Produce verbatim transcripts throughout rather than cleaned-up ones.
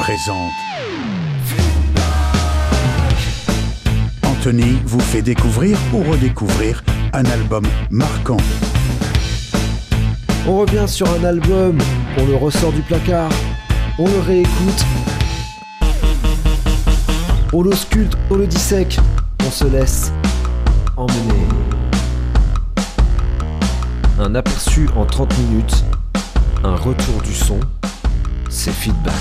présente. Anthony vous fait découvrir ou redécouvrir un album marquant. On revient sur un album, on le ressort du placard, on le réécoute, on l'ausculte, on le dissèque, on se laisse emmener. Un aperçu en trente minutes, un retour du son, c'est Feedback.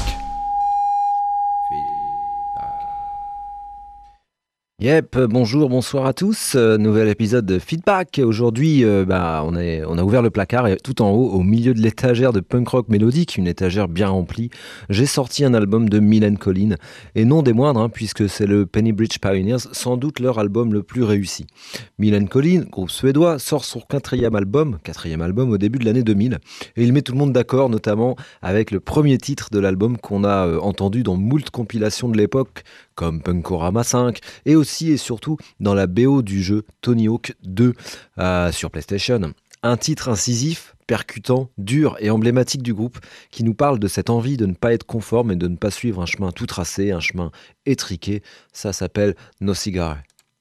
Yep, bonjour, bonsoir à tous. Euh, nouvel épisode de Feedback. Aujourd'hui, euh, bah, on, est, on a ouvert le placard et tout en haut, au milieu de l'étagère de punk rock mélodique, une étagère bien remplie, j'ai sorti un album de Millen Collin. Et non des moindres, hein, puisque c'est le Penny Bridge Pioneers, sans doute leur album le plus réussi. Millen Collin, groupe suédois, sort son quatrième album, quatrième album au début de l'année deux mille. Et il met tout le monde d'accord, notamment avec le premier titre de l'album qu'on a euh, entendu dans moult compilations de l'époque, comme Punkorama cinq, et aussi et surtout dans la B O du jeu Tony Hawk deux euh, sur PlayStation. Un titre incisif, percutant, dur et emblématique du groupe qui nous parle de cette envie de ne pas être conforme et de ne pas suivre un chemin tout tracé, un chemin étriqué. Ça s'appelle No Cigar.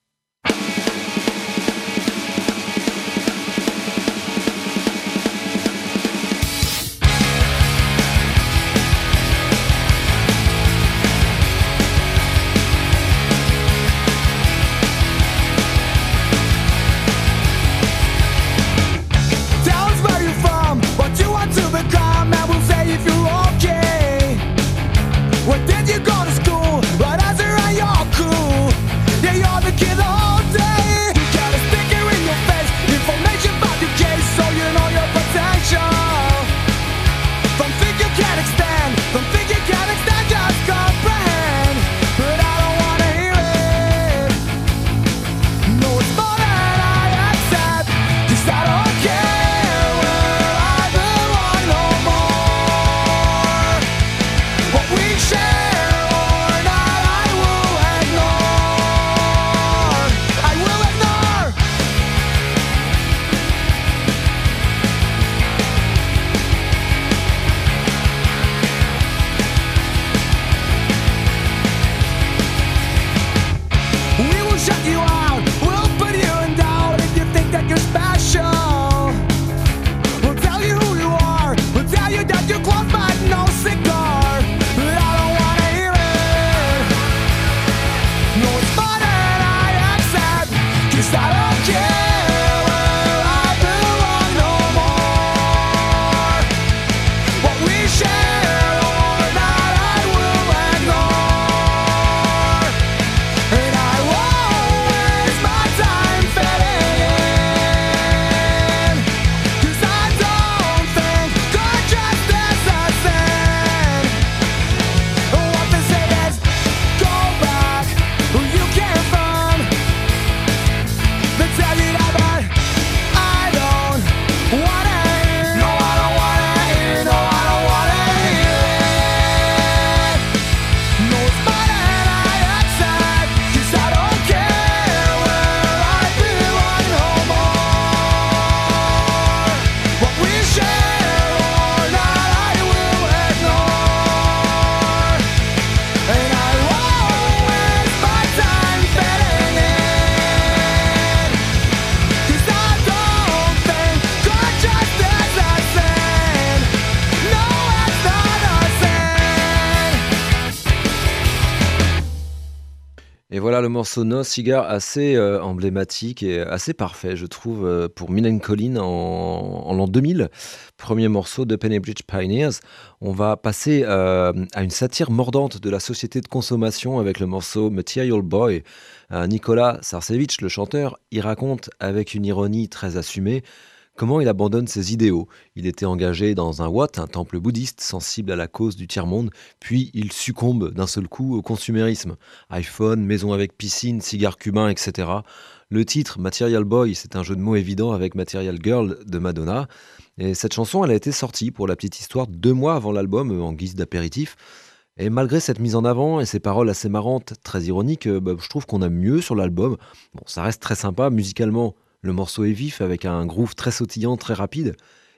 Voilà le morceau No Cigar, assez euh, emblématique et assez parfait, je trouve, euh, pour Millen Collin en, en l'an deux mille. Premier morceau de Penny Bridge Pioneers. On va passer euh, à une satire mordante de la société de consommation avec le morceau Material Boy. Euh, Nicolas Sarcevich, le chanteur, y raconte avec une ironie très assumée comment il abandonne ses idéaux. Il était engagé dans un Wat, un temple bouddhiste sensible à la cause du tiers-monde, puis il succombe d'un seul coup au consumérisme. iPhone, maison avec piscine, cigares cubains, et cetera. Le titre, Material Boy, c'est un jeu de mots évident avec Material Girl de Madonna. Et cette chanson, elle a été sortie, pour la petite histoire, deux mois avant l'album, en guise d'apéritif. Et malgré cette mise en avant et ces paroles assez marrantes, très ironiques, bah, je trouve qu'on a mieux sur l'album. Bon, ça reste très sympa musicalement. Le morceau est vif avec un groove très sautillant, très rapide.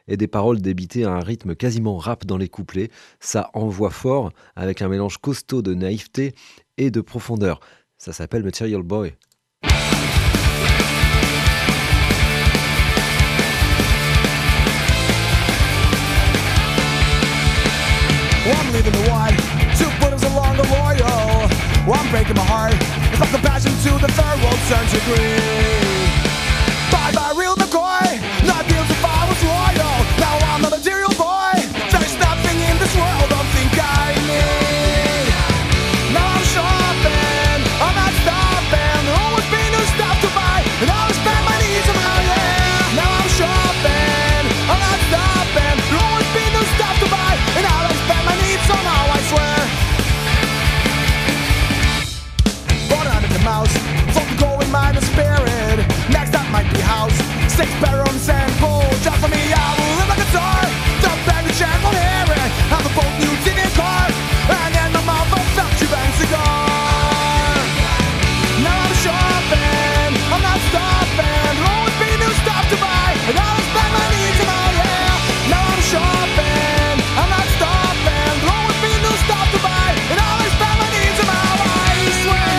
et des paroles débitées à un rythme quasiment rap dans les couplets. Ça envoie fort, avec un mélange costaud de naïveté et de profondeur. Ça s'appelle Material Boy. Well, I'm leaving the one, two bullets along the royal. Well, I'm breaking my heart. It's like the passion to the third world turns to green. Bye bye, real McCoy. Not deals if I was royal. Now I'm a material boy. There's nothing in this world I think I need. Now I'm shopping, I'm not stopping. There'll always be new stuff to buy, and I'll spend my needs somehow, yeah. Now I'm shopping, I'm not stopping. There'll always be new stuff to buy, and I'll spend my needs somehow, I swear. Born under the mouse, from the going mind and spirit. Next up might be house, six bedrooms and pool. Just for me, I will live like a star. Don't beg the check on hearing. Have a boat new T V car, and then my mouth of factory bang cigar. Now I'm shopping, I'm not stopping. There'll always be new stuff to buy, and I'll spend my needs somehow, yeah. Now I'm shopping, I'm not stopping. There'll always be new stuff to buy, and I'll spend my needs somehow, I swear.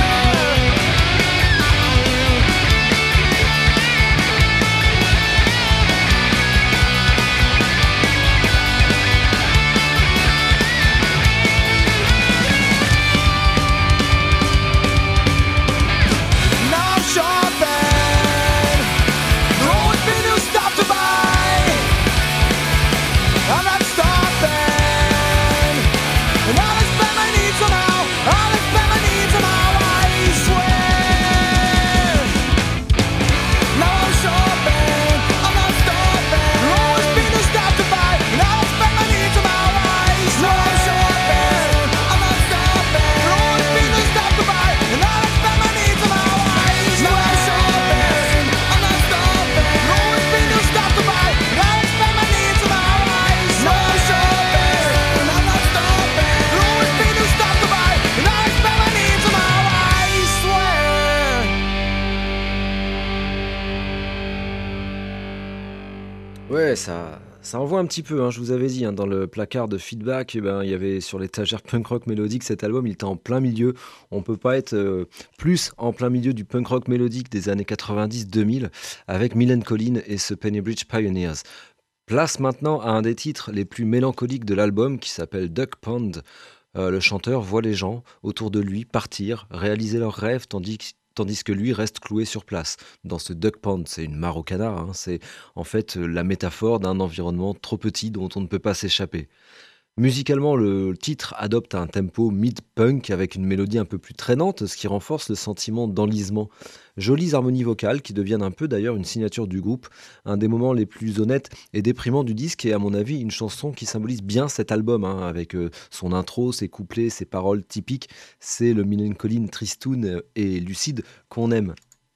Now I'm shopping, there'll always be new stuff to buy. I'm not stopping, and I'll spend my needs somehow. I'll spend my needs somehow, I swear. Now I'm shopping, I'm not stopping. There'll always be new stuff to buy, and I'll spend my needs somehow, I swear. Now I'm shopping, I'm not stopping. There'll always be new stuff to buy, and I'll spend my needs somehow, I swear. Now I'm shopping, I'm not stopping. There'll always be new stuff to buy, and I'll spend my needs somehow, I swear. Now I'm shopping, I'm not stopping. There'll always be new stuff to buy, and I'll spend my needs somehow, I swear. Ouais, ça, ça envoie un petit peu, hein, je vous avais dit, hein, dans le placard de feedback, eh ben, il y avait sur l'étagère punk rock mélodique cet album, il était en plein milieu. On peut pas être euh, plus en plein milieu du punk rock mélodique des années quatre-vingt-dix deux mille avec Mylène Collin et ce Penny Bridge Pioneers. Place maintenant à un des titres les plus mélancoliques de l'album qui s'appelle Duck Pond. Euh, le chanteur voit les gens autour de lui partir, réaliser leurs rêves, tandis, que- tandis que lui reste cloué sur place. Dans ce Duck Pond, c'est une mare au canard, hein, c'est en fait euh, la métaphore d'un environnement trop petit dont on ne peut pas s'échapper. Musicalement, le titre adopte un tempo mid-punk avec une mélodie un peu plus traînante, ce qui renforce le sentiment d'enlisement. Jolies harmonies vocales qui deviennent un peu d'ailleurs une signature du groupe, un des moments les plus honnêtes et déprimants du disque et à mon avis une chanson qui symbolise bien cet album, hein, avec euh, son intro, ses couplets, ses paroles typiques. C'est le Mylène Collin tristoun et lucide qu'on aime.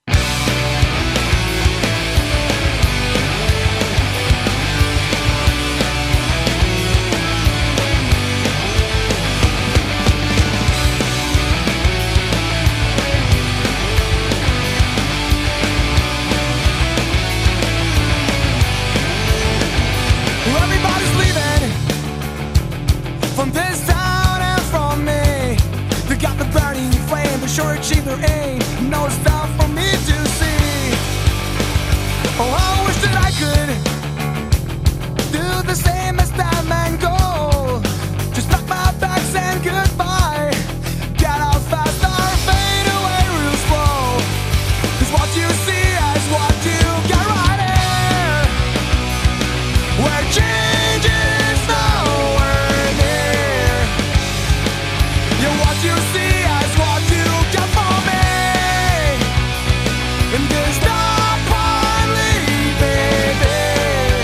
Everybody's leaving from this town and from me. They got the burning flame, but sure achieve their aim. No stuff for me to see. Oh, I wish that I could do the same as that man go. Just pack my bags and goodbye. Get out fast or fade away real slow. 'Cause what you see is what you get right here. Where change is nowhere near. Yeah, what you see is what you get for me. And there's no point leaving it.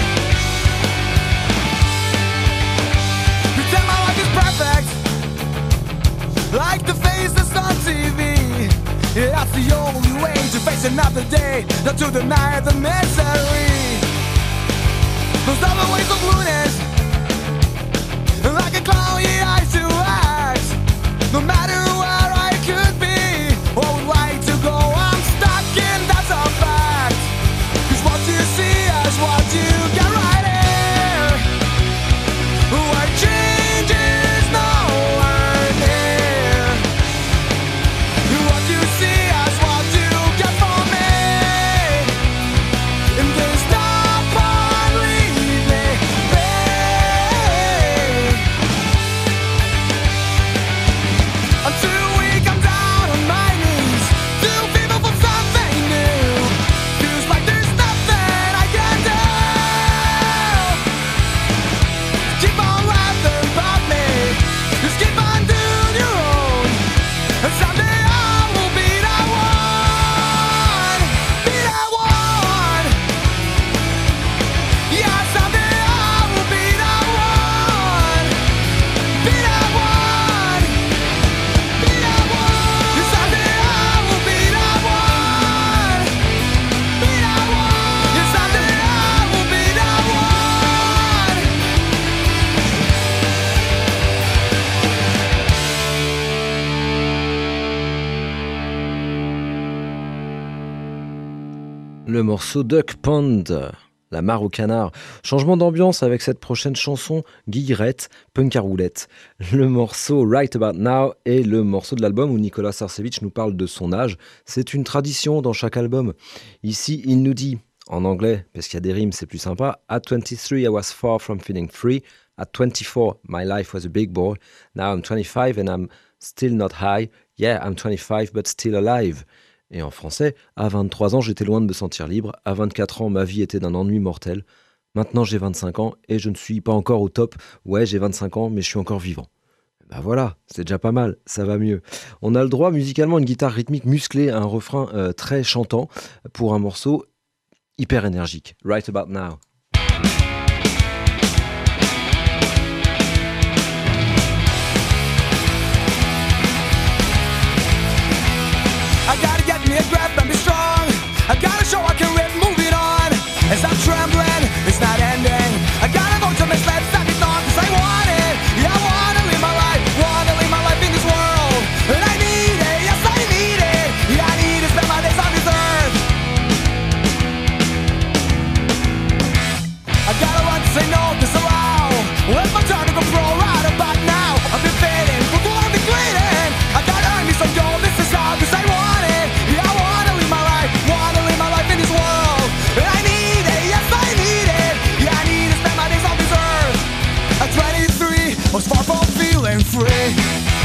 Pretend my life is perfect, like the face that's on T V. Yeah, that's the only way to face another day, not to deny the misery. Those other ways of blueness, like a clown, yeah, I do act. No matter where I could be or would like to go, I'm stuck and that's a fact. 'Cause what you see is what you get right in. Le morceau Duck Pond, la mare au canard. Changement d'ambiance avec cette prochaine chanson, Guillerette, punk à roulette. Le morceau Right About Now est le morceau de l'album où Nicolas Sarcevic nous parle de son âge. C'est une tradition dans chaque album. Ici, il nous dit, en anglais, parce qu'il y a des rimes, c'est plus sympa, At twenty-three, I was far from feeling free. At twenty-four, my life was a big bore. Now I'm twenty-five and I'm still not high. Yeah, I'm twenty-five but still alive. Et en français, à vingt-trois ans, j'étais loin de me sentir libre. À vingt-quatre ans, ma vie était d'un ennui mortel. Maintenant, j'ai vingt-cinq ans et je ne suis pas encore au top. Ouais, j'ai vingt-cinq ans, mais je suis encore vivant. Ben voilà, c'est déjà pas mal, ça va mieux. On a le droit musicalement à une guitare rythmique musclée, à un refrain euh, très chantant pour un morceau hyper énergique. Right About Now. I gotta get me a grip and be strong. I gotta show I can rip, moving on. As I'm trembling, it's not ending. I gotta go to my steps, I get on, cause I want it. Yeah, I wanna live my life, wanna live my life in this world. And I need it, yes I need it. Yeah, I need to spend my days on this earth. I gotta run to say no, disallow. Where's my turn to go pro right about now? I've been fading, before I've been bleeding. I gotta earn me some dough, this is how, cause I want. I was far from feeling free.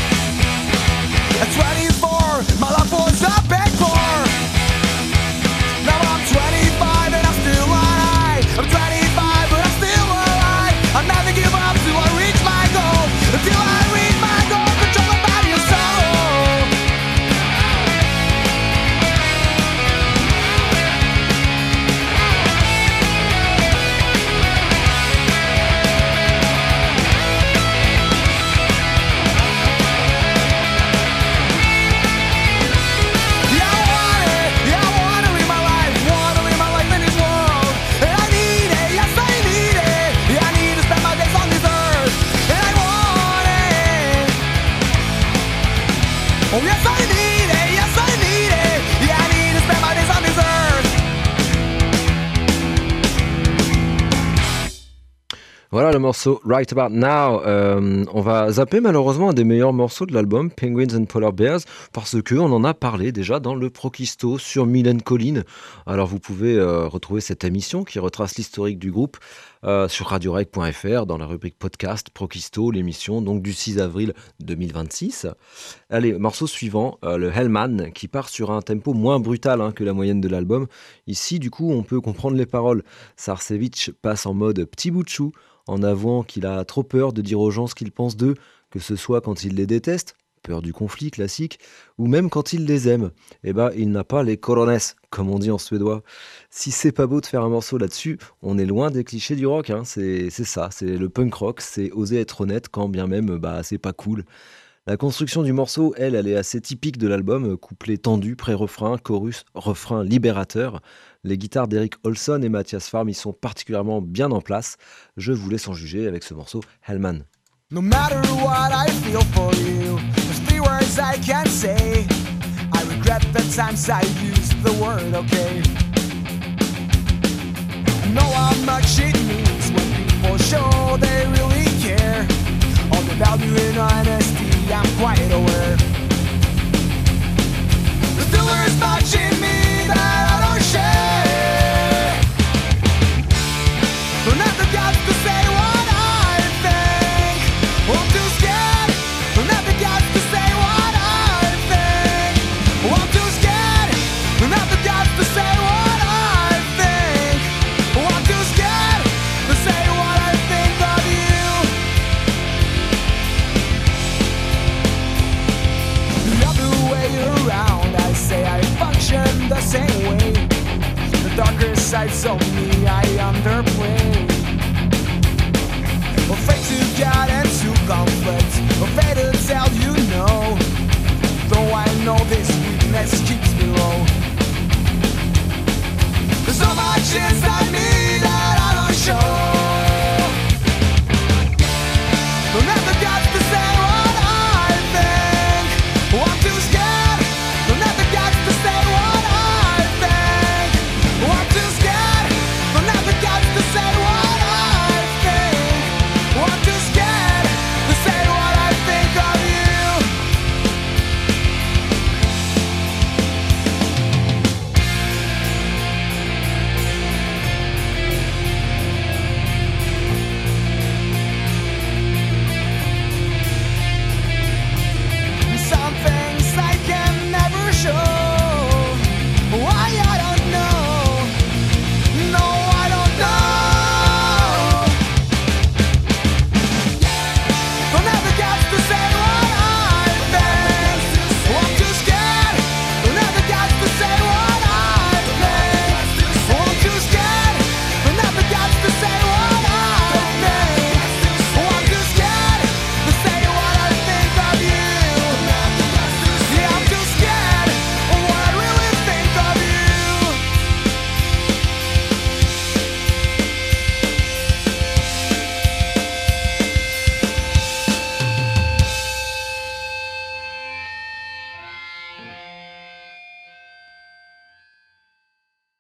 At twenty-four, my life was a big bore. Now I'm twenty-five and I'm still alive. I'm twenty-five but I'm still alive. I'll never give up till I reach my goal. Until I reach my goal, control my body and soul. Oh yes I need it, yes I need it. Yeah, I need to spend my days on this earth. Voilà le morceau Right About Now. Euh, on va zapper malheureusement un des meilleurs morceaux de l'album, Penguins and Polar Bears, parce qu'on en a parlé déjà dans le Prokisto sur Mylène Collin. Alors vous pouvez euh, retrouver cette émission qui retrace l'historique du groupe euh, sur radiorec point f r dans la rubrique podcast Prokisto, l'émission donc du six avril deux mille vingt-six. Allez, morceau suivant, euh, le Hellman, qui part sur un tempo moins brutal hein, que la moyenne de l'album. Ici, du coup, on peut comprendre les paroles. Sarcevic passe en mode petit bout de chou, en avouant qu'il a trop peur de dire aux gens ce qu'ils pensent d'eux, que ce soit quand il les déteste, peur du conflit classique, ou même quand il les aime. Eh ben, il n'a pas les corones, comme on dit en suédois. Si c'est pas beau de faire un morceau là-dessus, on est loin des clichés du rock. Hein. C'est, c'est ça, c'est le punk rock, c'est oser être honnête quand bien même bah, c'est pas cool. La construction du morceau, elle, elle est assez typique de l'album, couplet tendu, pré-refrain, chorus, refrain libérateur. Les guitares d'Eric Olson et Mathias Farm y sont particulièrement bien en place. Je vous laisse en juger avec ce morceau Hellman. No matter what I feel for you, there's three words I can say. I regret the times I used the word okay. I know how much it means when people show they really care. All the value in honesty, I'm quite aware. But still there's much in me that I don't share. Don't have the guts to say what I think. I'm too scared. Don't have the guts to say what I think. I'm too scared. Don't have the guts to say what I think. I'm too scared to say what I think of you. The other way around, I say I function the same way. The darker sides of me I underplay. Afraid to get into conflict, afraid to tell you no. Though I know this weakness keeps me low. There's so much inside me that I don't show. Don't have the guts to say what I think. Oh, I'm too scared. Don't have the guts to say what I think. Oh, I'm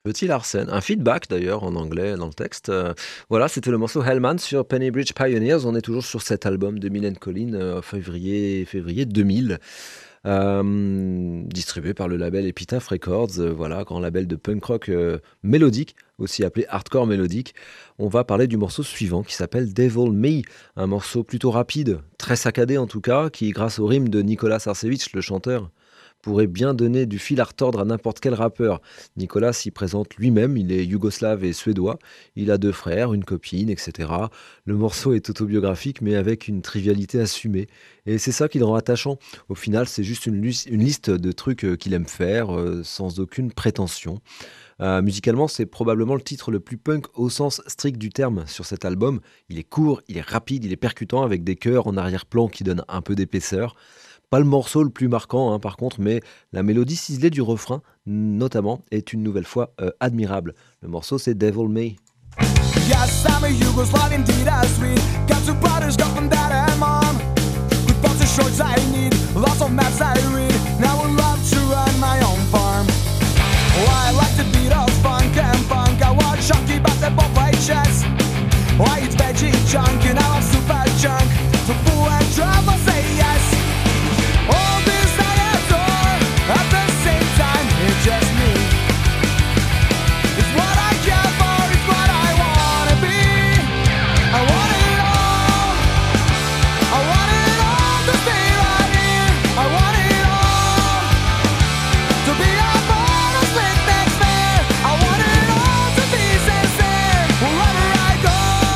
petit Larsen, un feedback d'ailleurs en anglais dans le texte. Euh, voilà, c'était le morceau Hellman sur Penny Bridge Pioneers. On est toujours sur cet album de Millen Collin, euh, février, février deux mille. Euh, distribué par le label Epitaph Records, euh, voilà, grand label de punk rock euh, mélodique, aussi appelé hardcore mélodique. On va parler du morceau suivant qui s'appelle Devil Me, un morceau plutôt rapide, très saccadé en tout cas, qui grâce au rime de Nicolas Sarcevic, le chanteur, pourrait bien donner du fil à retordre à n'importe quel rappeur. Nicolas s'y présente lui-même, il est yougoslave et suédois, il a deux frères, une copine, et cetera. Le morceau est autobiographique mais avec une trivialité assumée. Et c'est ça qui le rend attachant. Au final, c'est juste une, lu- une liste de trucs euh, qu'il aime faire, euh, sans aucune prétention. Euh, musicalement, c'est probablement le titre le plus punk au sens strict du terme sur cet album. Il est court, il est rapide, il est percutant avec des chœurs en arrière-plan qui donnent un peu d'épaisseur. Pas le morceau le plus marquant, hein, par contre, mais la mélodie ciselée du refrain, notamment, est une nouvelle fois euh, admirable. Le morceau, c'est Devil Me. Yes, I'm a Yugoslav, indeed as sweet. Got two brothers, got from dad and mom. With both the shorts I need, lots of maps I read. Now I would love to run my own farm. Oh, I like the Beatles, funk and funk. I watch hockey, basketball, play chess. Oh, I eat veggie junk, and now I'm super junk. So fool and trouble, say yes. All this I adore, at the same time, it's just me. It's what I care for, it's what I wanna be. I want it all, I want it all to stay right here. I want it all, to be a part of split next fair. I want it all to be sincere, wherever I go.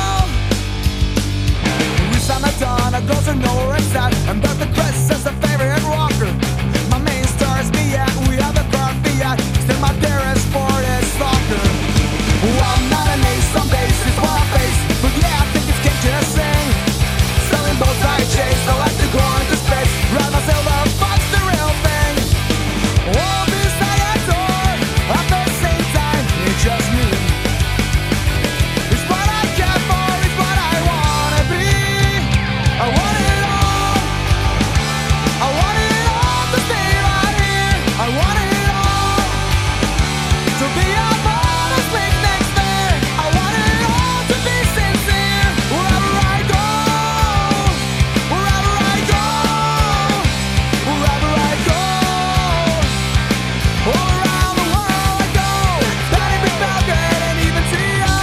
We summer dawn, I go to nowhere it's at, and but the crest says the favorite rocker. My main star is me, yeah, we have a car Fiat. Still my dearest sport is soccer. Well, I'm not an ace on base, it's what I face. But yeah, I think it's cake to sing. Selling boats I chase, I like to go into space. Ride myself up, fuck's the real thing. All this I adore, at the same time, it's just me. It's what I care for, it's what I wanna be. I want it all, I want it all to stay right here. I want it all, to be a part of split next fair. I want it all to be sincere, wherever I go, wherever I go, wherever I go, all around the world I go. Daddy Big Belgrade and even T O.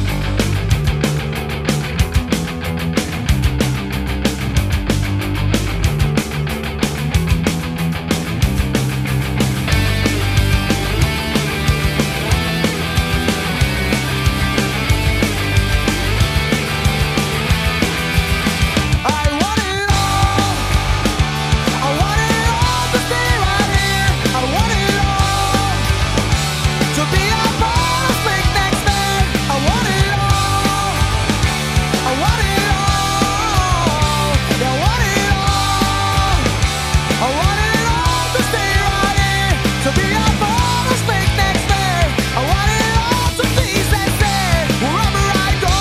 I want it all, I want it all to stay right here. I want it all, to be a part of split next fair. I want it all, I want it all, I want it all, I want it all to stay right here. To be a part of split next fair. I want it all to be sincere, wherever I go.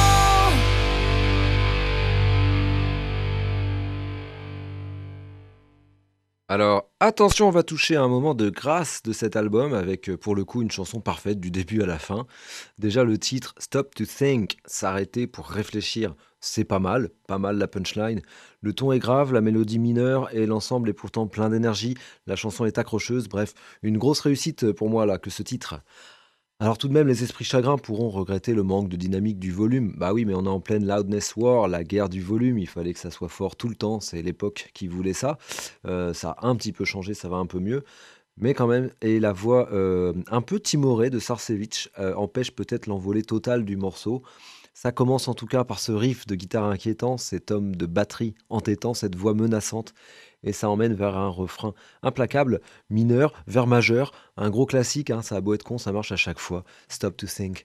Alors, attention, on va toucher à un moment de grâce de cet album avec, euh, pour le coup, une chanson parfaite du début à la fin. Déjà, le titre Stop to Think, s'arrêter pour réfléchir, c'est pas mal, pas mal la punchline. Le ton est grave, la mélodie mineure et l'ensemble est pourtant plein d'énergie. La chanson est accrocheuse, bref, une grosse réussite pour moi là que ce titre. Alors tout de même, les esprits chagrins pourront regretter le manque de dynamique du volume. Bah oui, mais on est en pleine loudness war, la guerre du volume, il fallait que ça soit fort tout le temps, c'est l'époque qui voulait ça. Euh, ça a un petit peu changé, ça va un peu mieux. Mais quand même, et la voix euh, un peu timorée de Sarcevic euh, empêche peut-être l'envolée totale du morceau. Ça commence en tout cas par ce riff de guitare inquiétant, cet homme de batterie entêtant, cette voix menaçante. Et ça emmène vers un refrain implacable, mineur, vers majeur, un gros classique, hein, ça a beau être con, ça marche à chaque fois. Stop to Think.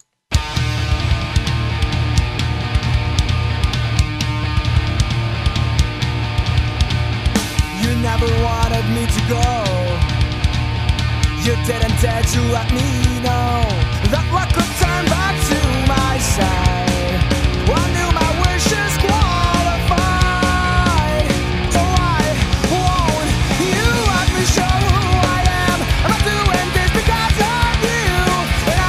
You never wanted me to go. You didn't dare to let me know that luck could turn back to my side. Well, I knew my wishes qualified. So why won't you let me show who I am? I'm not doing this because of you, and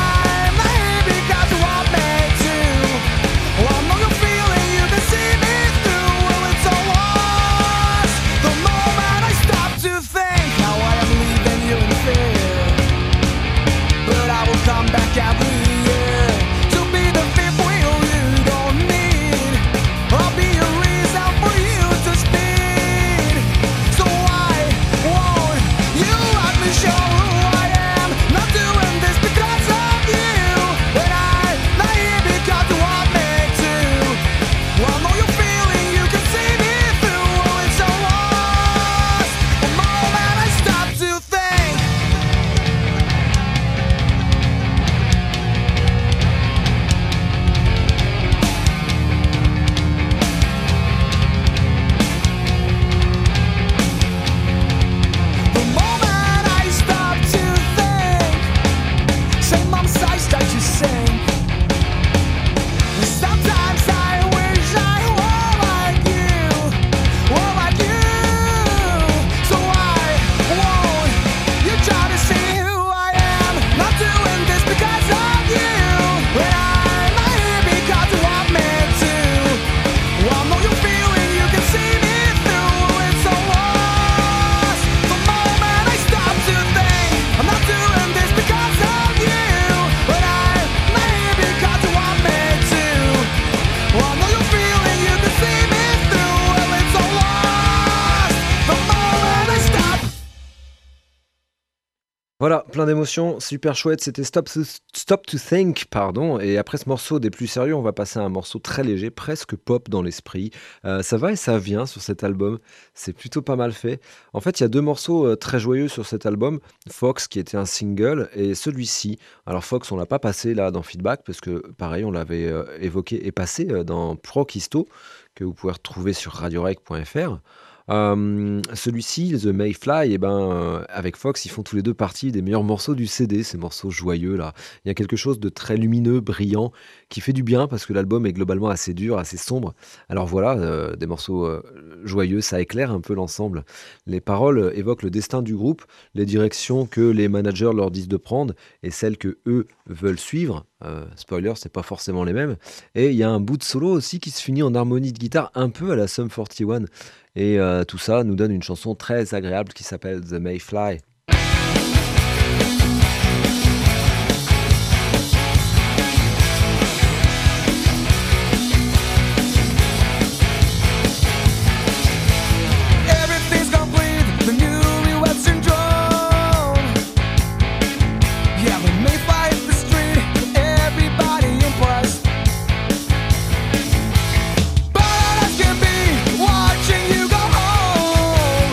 Voilà, plein d'émotions, super chouette, c'était Stop to, Stop to Think, pardon. Et après ce morceau des plus sérieux, on va passer à un morceau très léger, presque pop dans l'esprit. Euh, ça va et ça vient sur cet album, c'est plutôt pas mal fait. En fait, il y a deux morceaux euh, très joyeux sur cet album, Fox qui était un single et celui-ci. Alors Fox, on l'a pas passé là dans Feedback parce que pareil, on l'avait euh, évoqué et passé euh, dans Prokisto que vous pouvez retrouver sur radio rec point f r. Euh, celui-ci, The Mayfly, eh ben, euh, avec Fox, ils font tous les deux partie des meilleurs morceaux du C D, ces morceaux joyeux là. Il y a quelque chose de très lumineux, brillant, qui fait du bien parce que l'album est globalement assez dur, assez sombre. Alors voilà, euh, des morceaux euh, joyeux, ça éclaire un peu l'ensemble. Les paroles évoquent le destin du groupe, les directions que les managers leur disent de prendre et celles que eux veulent suivre. Euh, spoiler, c'est pas forcément les mêmes. Et il y a un bout de solo aussi qui se finit en harmonie de guitare un peu à la Sum quarante et un. Et euh, tout ça nous donne une chanson très agréable qui s'appelle The Mayfly. Everything's complete, the new Western drone. Yeah, the Mayfly hit the street, everybody impressed. But all eyes can be watching you go home.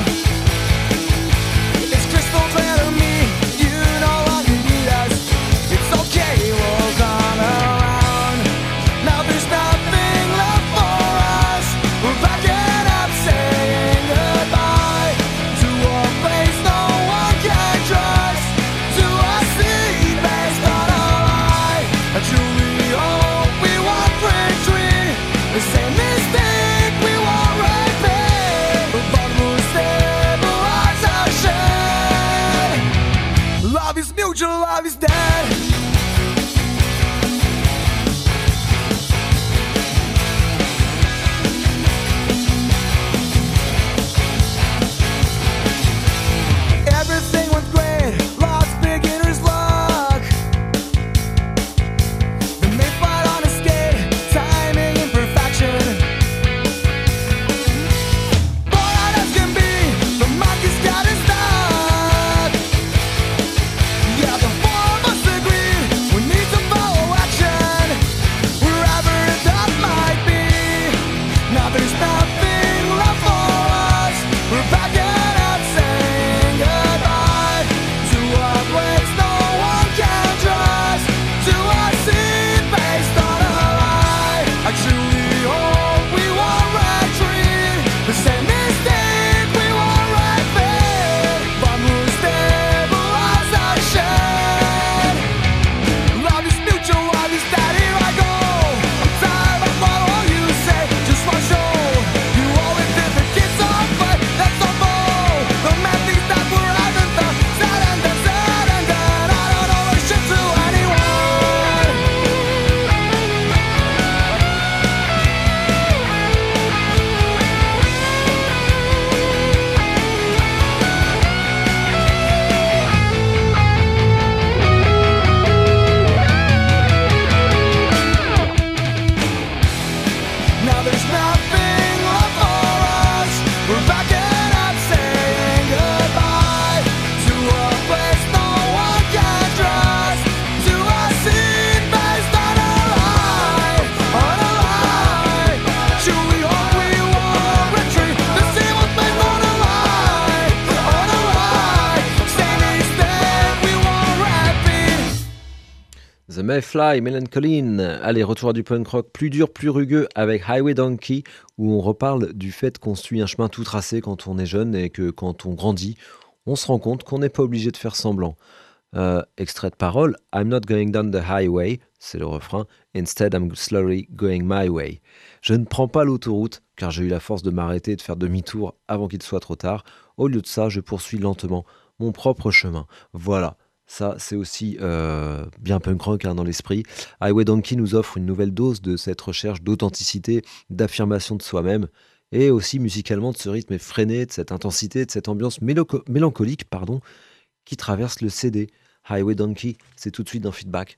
It's crystal clear to me, you no longer need us. It's okay, we'll come around. Now there's nothing left for us. We're backing up, saying goodbye to a place no one can trust, to a seed based on a lie. I truly hope we won't retreat. The same mistake we won't repeat, but we'll stabilize our shit. Love is mutual, love is dead. Everything went great, lost beginner's luck. The Mayfly on a skate, timing imperfection. Bored as can be, the monkey's got his stuck. Yeah, the four of us agree, we need to follow action. Wherever that might be, now there's nothing left for us. We're backing up, saying goodbye to a place no one can trust, to a seed based on a lie. I truly hope we won't retreat. The same mistake we won't repeat, but we'll stabilize our shit. Love is mutual, love is dead, here I go. I'm tired of all you say, just one show. You always did the kids on fight, that's so bold. The man thinks that we're having fun, sad and then, sad and then. I don't owe a shit to anyone. Now there's nothing left for us. We're backing up, saying goodbye to a place no one can trust, to a seed based on a lie, on a lie. Truly hope we won't retreat. The seed was based on a lie, on a lie. Same mistake we won't repeat. The Mayfly, Melancholine. Allez, retour à du punk rock plus dur, plus rugueux avec Highway Donkey, où on reparle du fait qu'on suit un chemin tout tracé quand on est jeune et que quand on grandit, on se rend compte qu'on n'est pas obligé de faire semblant. Euh, extrait de parole, I'm not going down the highway, c'est le refrain, instead I'm slowly going my way. Je ne prends pas l'autoroute car j'ai eu la force de m'arrêter et de faire demi-tour avant qu'il soit trop tard. Au lieu de ça, je poursuis lentement mon propre chemin. Voilà. Ça, c'est aussi euh, bien punk rock hein, dans l'esprit. Highway Donkey nous offre une nouvelle dose de cette recherche d'authenticité, d'affirmation de soi-même, et aussi musicalement de ce rythme effréné, de cette intensité, de cette ambiance mélo- mélancolique pardon, qui traverse le C D. Highway Donkey, c'est tout de suite dans Feedback.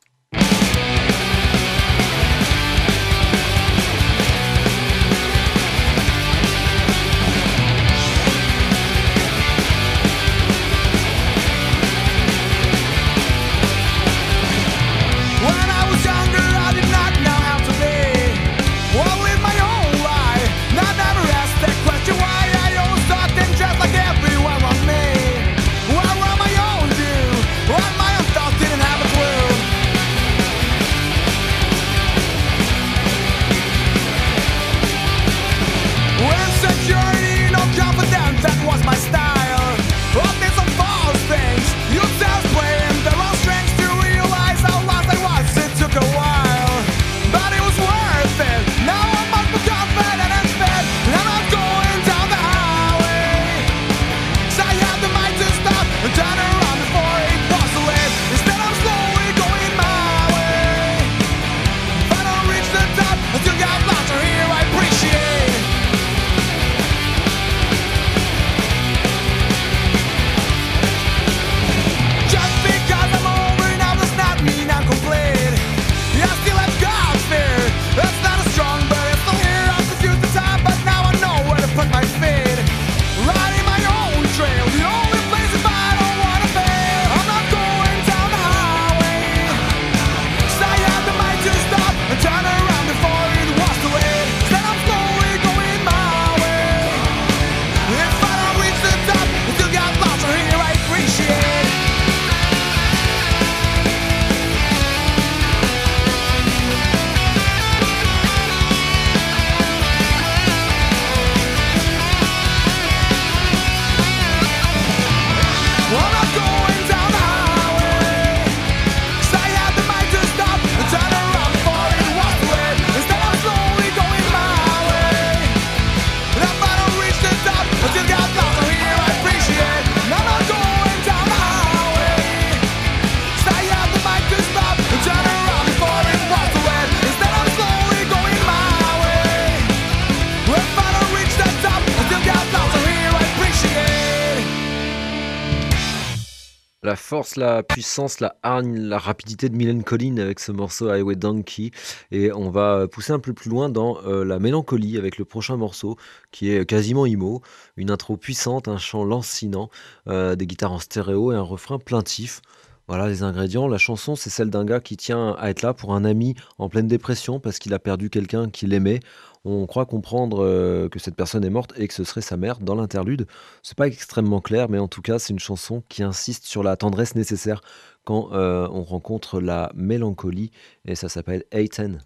force, la puissance, la hargne, la rapidité de Mylène Collin avec ce morceau Highway Donkey. Et on va pousser un peu plus loin dans euh, la mélancolie avec le prochain morceau qui est quasiment emo. Une intro puissante, un chant lancinant, euh, des guitares en stéréo et un refrain plaintif. Voilà les ingrédients. La chanson, c'est celle d'un gars qui tient à être là pour un ami en pleine dépression parce qu'il a perdu quelqu'un qu'il aimait. On croit comprendre euh, que cette personne est morte et que ce serait sa mère dans l'interlude. C'est pas extrêmement clair, mais en tout cas, c'est une chanson qui insiste sur la tendresse nécessaire quand euh, on rencontre la mélancolie et ça s'appelle Eighten.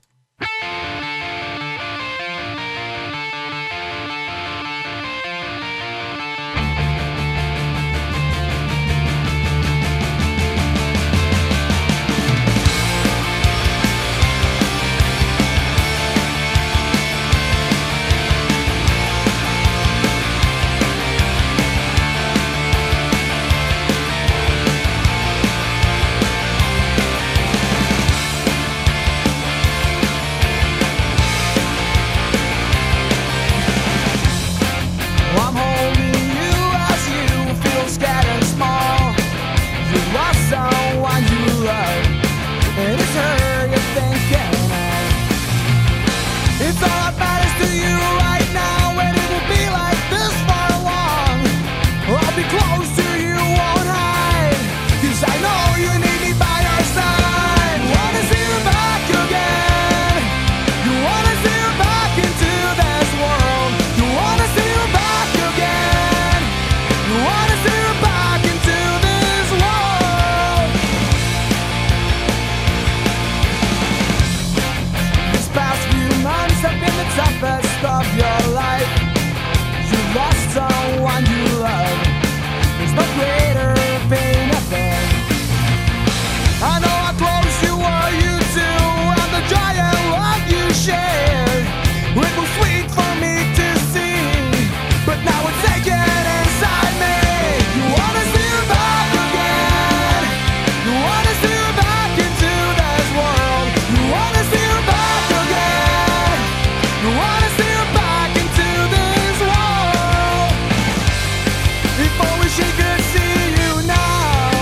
I'm holding you as you feel scared and small. You lost someone you love, and it's her you're thinking of. It's all that matters to you right now, and it will be like this for long. I'll be close to you, won't hide, 'cause I know you need me by your side. Wanna see you back again. You wanna see you back into this world. You wanna see you back again. You wanna see you back into this world. These past few months have been the toughest of your life. You lost someone you love. There's no greater pain than that. I know how close you were, you two, and the joy and love you shared. It was sweet for me to see, but now it's taken inside me. You wanna see her back again. You wanna see her back into this world. You wanna see her back again. You wanna see her back into this world. If only she could see you now.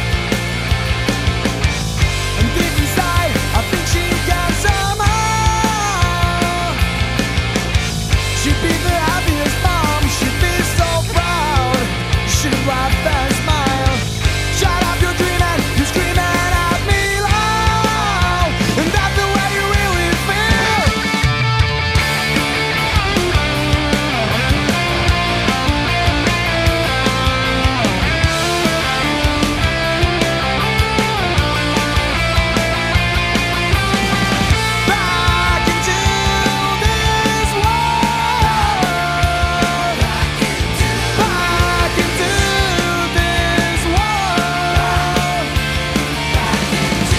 And deep inside, I think she can somehow. She'd be the happiest mom, she'd be so proud. She'd laugh and smile. Shut up, you're dreaming, you're screaming at me loud. And that's the way you really feel. Back into this world. Back into this world. Back into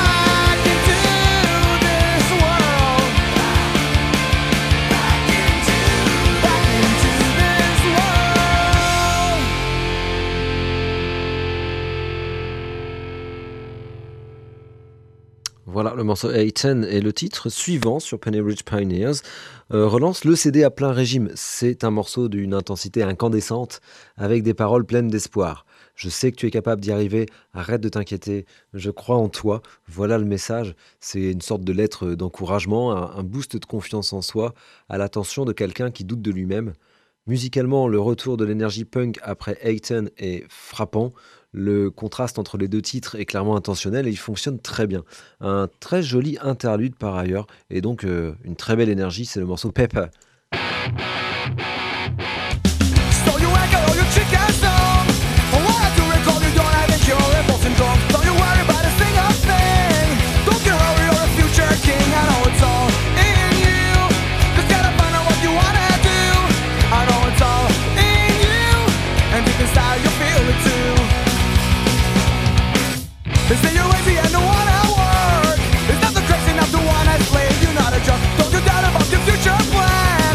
this world. Back into back into this world. Voilà le morceau Eighten et le titre suivant sur Penny Bridge Pioneers euh, relance le C D à plein régime. C'est un morceau d'une intensité incandescente avec des paroles pleines d'espoir. Je sais que tu es capable d'y arriver, arrête de t'inquiéter, je crois en toi. Voilà le message, c'est une sorte de lettre d'encouragement, un, un boost de confiance en soi à l'attention de quelqu'un qui doute de lui-même. Musicalement, le retour de l'énergie punk après Eighten est frappant. Le contraste entre les deux titres est clairement intentionnel et il fonctionne très bien. Un très joli interlude par ailleurs et donc euh, une très belle énergie, c'est le morceau Pepper. So you ain't got all your chicken song. I wanted to recall you don't have incurable syndrome. Don't you worry about a single thing. Don't you worry, you're a future king. I know it's all in you. Just gotta find out what you wanna do. I know it's all in you. And deep inside you feel it too. They say you're lazy and don't wanna work. There's nothing crazy enough to wanna slave. You're not a jerk. Don't you doubt about your future plan.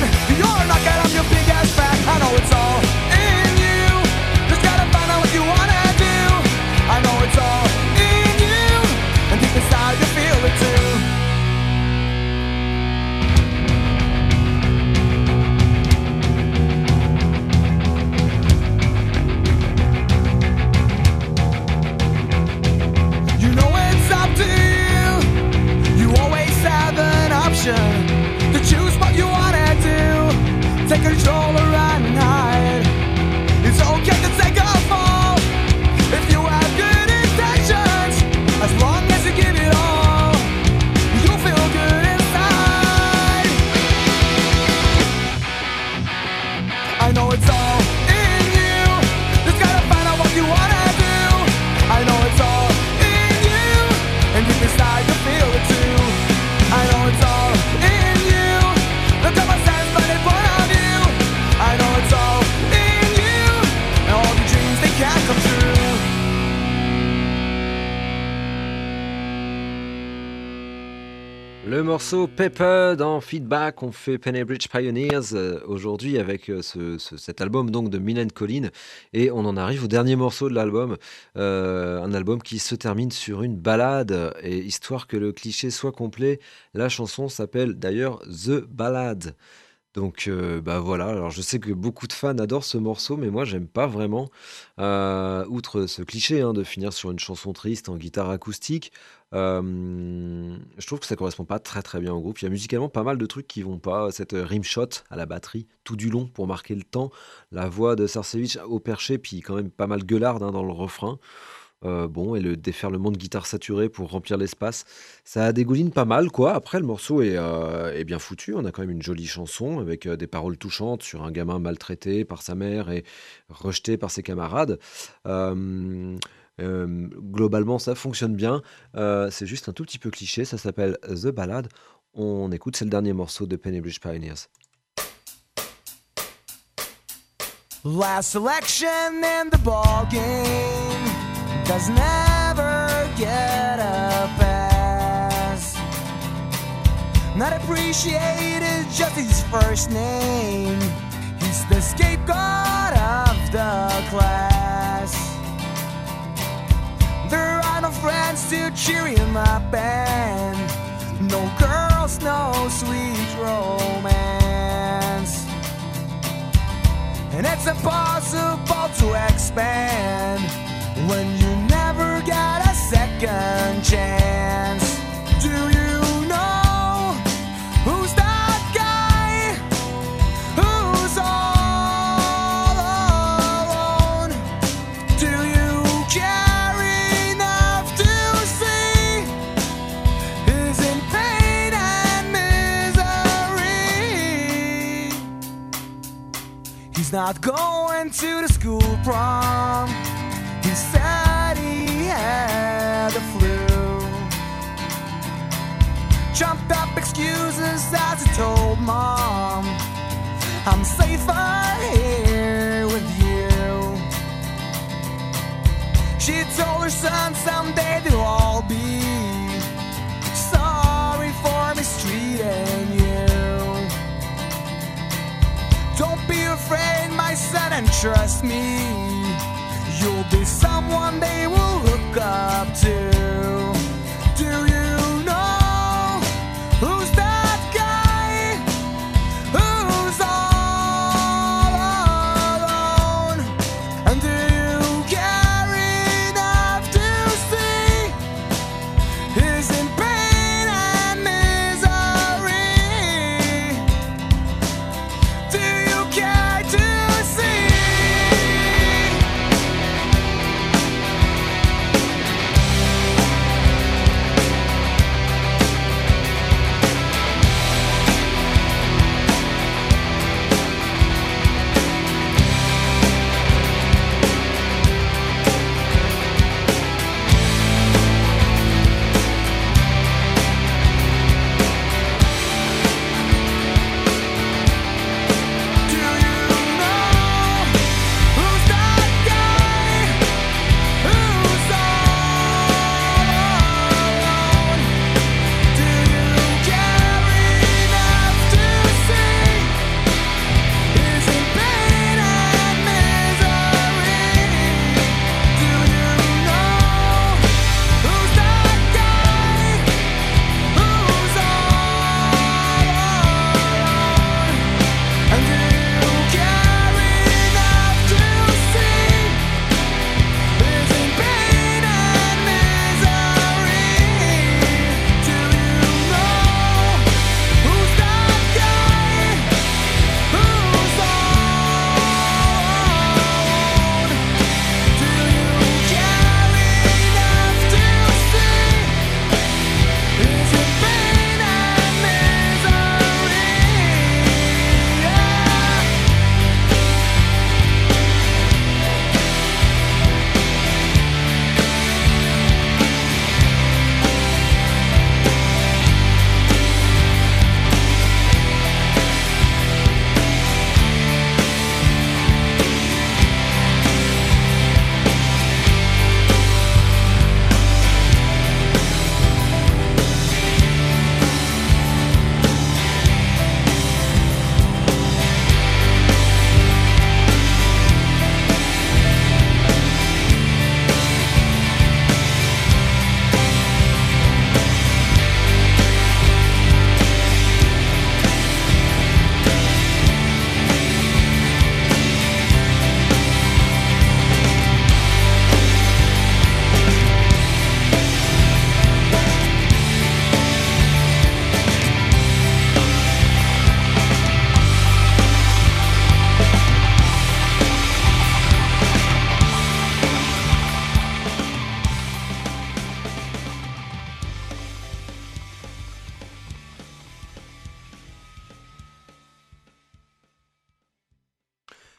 selection to choose what you wanna do. Take control or run and hide. It's okay to take a fall if you have good intentions. As long as you give it all, you'll feel good inside. I know it's all in you. Just gotta find out what you wanna do. I know it's all in you, and deep inside you feel it too. I know it's all in you. Look at my sense, but in front of you. I know it's all in you, and all the dreams they can't come true. Le morceau Pepper dans Feedback, on fait Penny Bridge Pioneers euh, aujourd'hui avec euh, ce, ce- cet album donc de Millen Collin, et on en arrive au dernier morceau de l'album, euh, un album qui se termine sur une ballade, et histoire que le cliché soit complet, la chanson s'appelle d'ailleurs The Ballad. Donc euh, bah voilà, alors je sais que beaucoup de fans adorent ce morceau, mais moi j'aime pas vraiment. Euh, outre ce cliché hein, de finir sur une chanson triste en guitare acoustique, euh, je trouve que ça correspond pas très très bien au groupe. Il y a musicalement pas mal de trucs qui vont pas. Cette euh, rimshot à la batterie tout du long pour marquer le temps, la voix de Sarcevich au perché, puis quand même pas mal gueularde hein, dans le refrain. Euh, bon, et le déferlement de guitare saturée pour remplir l'espace, ça dégouline pas mal, quoi. Après, le morceau est, euh, est bien foutu. On a quand même une jolie chanson avec euh, des paroles touchantes sur un gamin maltraité par sa mère et rejeté par ses camarades. Euh, euh, Globalement, ça fonctionne bien. Euh, c'est juste un tout petit peu cliché. Ça s'appelle The Ballad. On écoute, c'est le dernier morceau de Penny Bridge Pioneers. Last selection in the ball game does never get a pass. Not appreciated, just his first name. He's the scapegoat of the class. There are no friends to cheer him up, and no girls, no sweet romance. And it's impossible to expand when you never get a second chance. Do you know who's that guy who's all alone? Do you care enough to see he's in pain and misery? He's not going to the school prom. He said he had the flu. Trumped up excuses as he told mom, I'm safer here with you. She told her son someday they'll all be sorry for mistreating you. Don't be afraid, my son, and trust me, you'll be someone they will look up to. Do you know who's that guy who's all alone? And do you care enough to see he's in pain and misery? Do you care to see?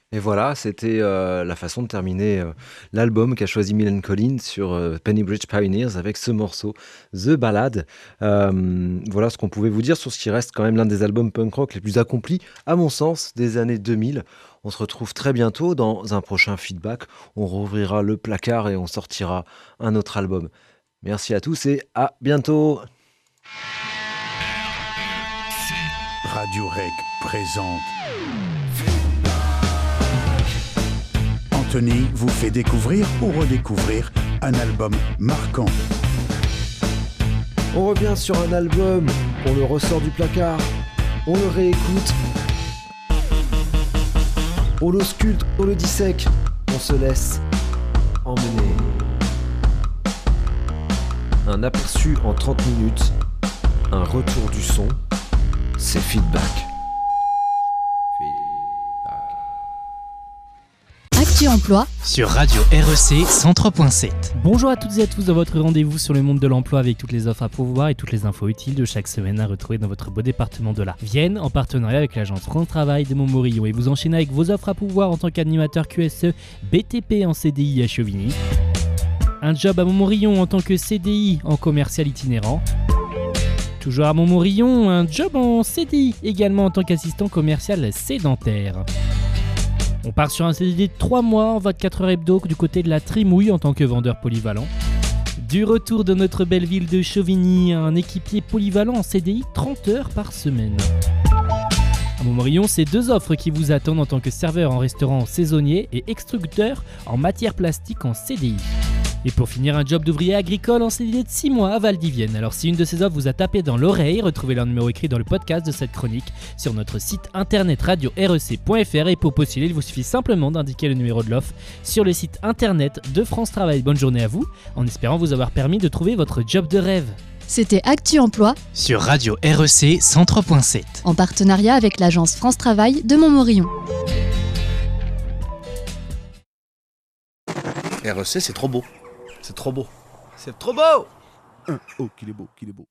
Et voilà, c'était euh, la façon de terminer euh, l'album qu'a choisi Millen Collins sur euh, Penny Bridge Pioneers avec ce morceau, The Ballad. Euh, voilà ce qu'on pouvait vous dire sur ce qui reste quand même l'un des albums punk rock les plus accomplis, à mon sens, des années deux mille. On se retrouve très bientôt dans un prochain feedback. On rouvrira le placard et on sortira un autre album. Merci à tous et à bientôt. Radio Rec présente. Anthony vous fait découvrir ou redécouvrir un album marquant. On revient sur un album, on le ressort du placard, on le réécoute, on l'ausculte, on le dissèque, on se laisse emmener. Un aperçu en trente minutes, un retour du son, c'est Feedback. Actu Emploi sur Radio R E C cent trois point sept. Bonjour à toutes et à tous dans votre rendez-vous sur le monde de l'emploi avec toutes les offres à pourvoir et toutes les infos utiles de chaque semaine à retrouver dans votre beau département de la Vienne en partenariat avec l'agence France Travail de Montmorillon. Et vous enchaînez avec vos offres à pourvoir en tant qu'animateur Q S E B T P en C D I à Chauvigny. Un job à Montmorillon en tant que C D I en commercial itinérant. Toujours à Montmorillon, un job en C D I également en tant qu'assistant commercial sédentaire. On part sur un C D I de trois mois en vingt-quatre heures hebdo du côté de la Trimouille en tant que vendeur polyvalent. Du retour de notre belle ville de Chauvigny, un équipier polyvalent en C D I trente heures par semaine. À Montmorillon, c'est deux offres qui vous attendent en tant que serveur en restaurant saisonnier et extracteur en matière plastique en C D I. Et pour finir, un job d'ouvrier agricole en C D I de six mois à Val-d'Yvienne. Alors si une de ces offres vous a tapé dans l'oreille, retrouvez leur numéro écrit dans le podcast de cette chronique sur notre site internet radio r e c point f r. Et pour postuler, il vous suffit simplement d'indiquer le numéro de l'offre sur le site internet de France Travail. Bonne journée à vous, en espérant vous avoir permis de trouver votre job de rêve. C'était Actu Emploi sur Radio R E C cent trois point sept en partenariat avec l'agence France Travail de Montmorillon. R E C, c'est trop beau. C'est trop beau. C'est trop beau. Un, oh, qu'il est beau, qu'il est beau.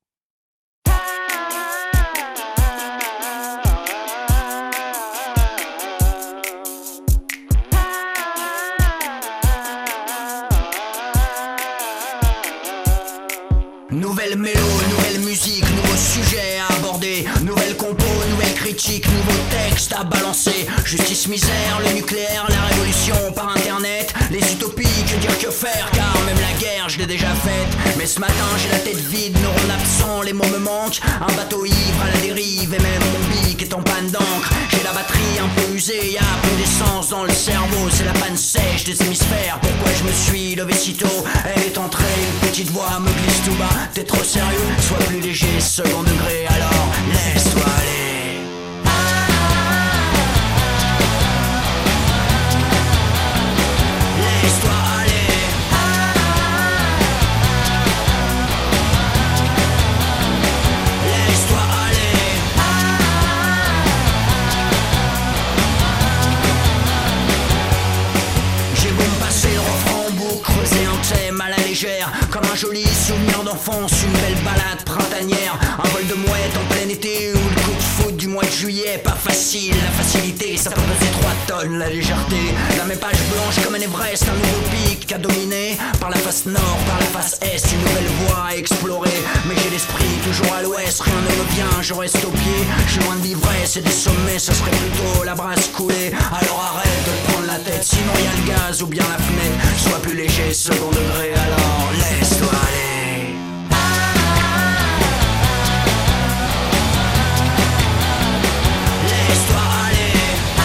Nouvelle mélo, nouvelle musique, nouveaux sujets à aborder, nouvelle compo, nouvelle critique, nouveaux textes à balancer. Justice, misère, le nucléaire, la révolution par internet, les utopies, que dire, que faire, car même la guerre je l'ai déjà faite. Mais ce matin j'ai la tête vide, neurones absents, les mots me manquent, un bateau ivre à la dérive et même mon bic est en panne d'encre. J'ai la batterie un peu usée, y'a plus d'essence dans le cerveau, c'est la panne sèche des hémisphères. Pourquoi je me suis levé si tôt? Elle est entrée, une petite voix me glisse tout bas. T'es trop sérieux, sois plus léger, second degré, alors laisse-toi aller. Laisse-toi aller. Laisse-toi aller. J'ai beau me passer le refrain en boucle, creuser un thème à la légère, comme un joli souvenir d'enfance, une belle balade printanière, un vol de mouette en plein été ou le coup de foot du mois de juillet. Pas facile, la facilité, ça peut peser trois tonnes, la légèreté. La même page blanche comme un Everest, un nouveau pic à dominer. Par la face nord, par la face est, une nouvelle voie à explorer. Mais j'ai l'esprit toujours à l'ouest, rien ne me vient, je reste au pied. Je suis loin de l'ivresse et des sommets, ce serait plutôt la brasse coulée. Alors arrête de prendre la tête, sinon y'a le gaz ou bien la fenêtre. Sois plus léger, second degré, alors laisse-toi aller. Laisse-toi aller.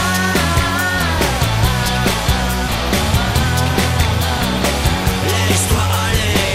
Laisse-toi aller.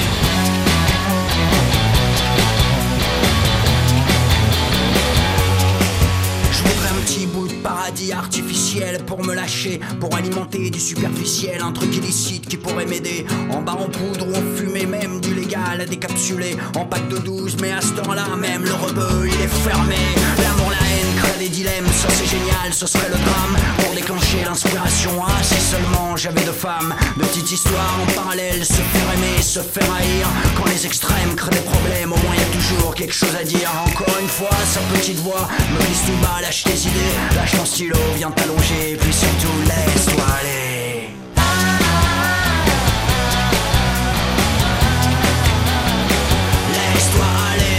Je voudrais un petit bout de paradis artificiel pour me lâcher, pour alimenter du superficiel, un truc illicite qui pourrait m'aider. En bar en poudre ou en fumée, même du légal à décapsuler, en pack de douze, mais à ce temps-là même le rebeu il est fermé. L'amour, la haine, crée des dilemmes, ça c'est génial, ce serait le drame. Pour déclencher l'inspiration, ah si seulement j'avais deux femmes. De petites histoires en parallèle, se faire aimer, se faire haïr. Quand les extrêmes créent des problèmes, au moins y a toujours quelque chose à dire. Encore une fois, sa petite voix me glisse tout bas, lâche tes idées, lâche ton stylo, viens t'allonger, puis surtout laisse-toi aller. Laisse-toi aller.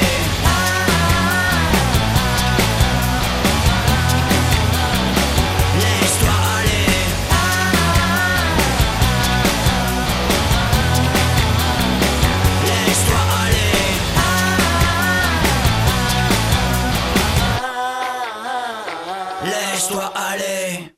Laisse-toi aller. Laisse-toi aller. Laisse-toi aller.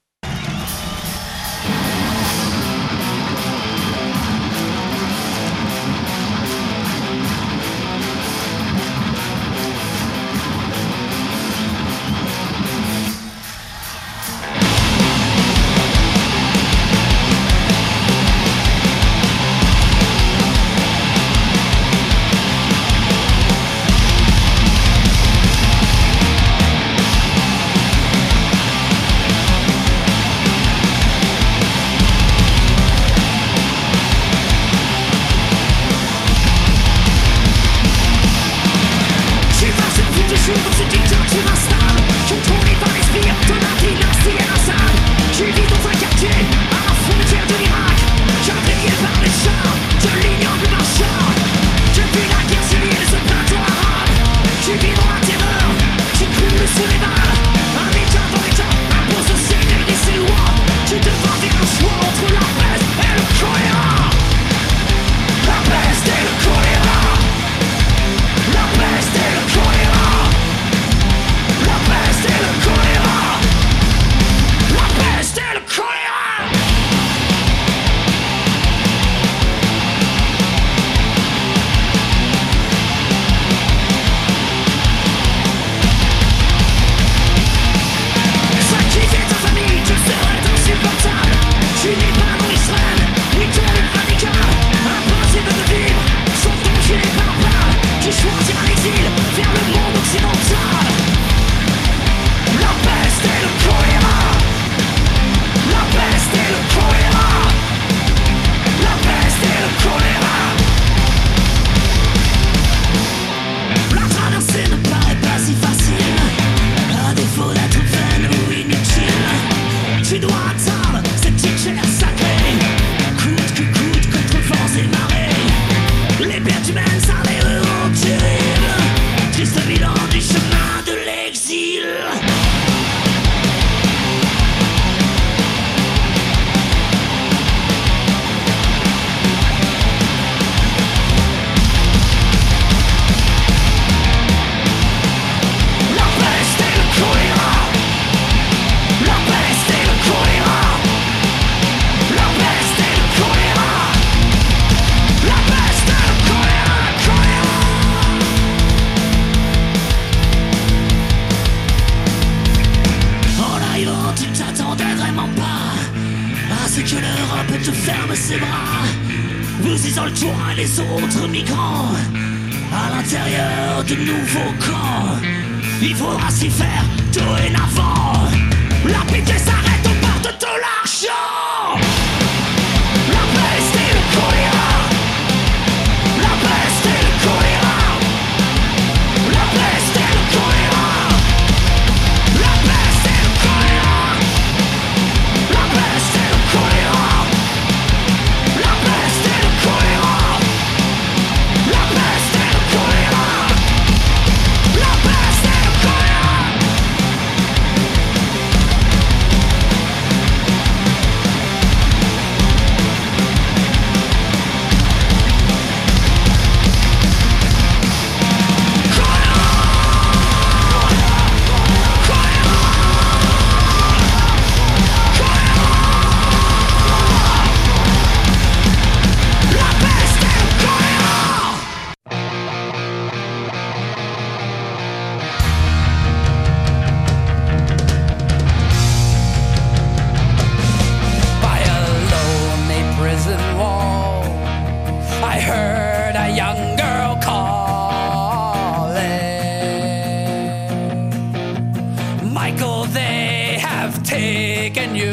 taken you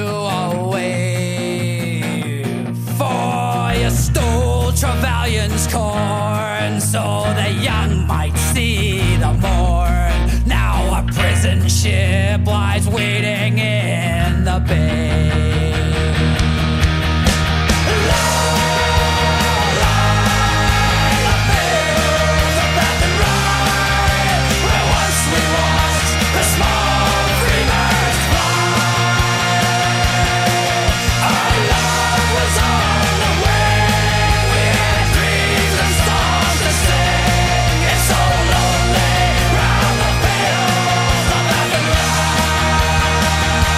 away. For you stole Trevelyan's corn, so the young might see the morn. Now waiting in the bay. Round the fields of Baton Rouge.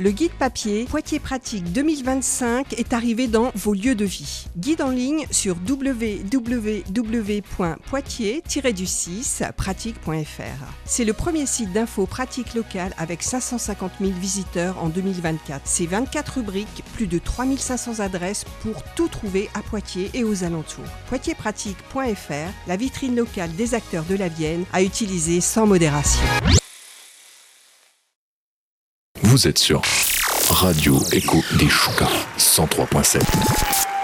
Le guide papier Poitiers Pratique deux mille vingt-cinq est arrivé dans vos lieux de vie. Guide en ligne sur w w w point poitiers tiret du six pratique point f r. C'est le premier site d'info pratique locale avec cinq cent cinquante mille visiteurs en deux mille vingt-quatre. C'est vingt-quatre rubriques, plus de trois mille cinq cents adresses pour tout trouver à Poitiers et aux alentours. poitiers pratique point f r, la vitrine locale des acteurs de la Vienne, à utiliser sans modération. Vous êtes sur Radio Écho des Choucas, cent trois point sept.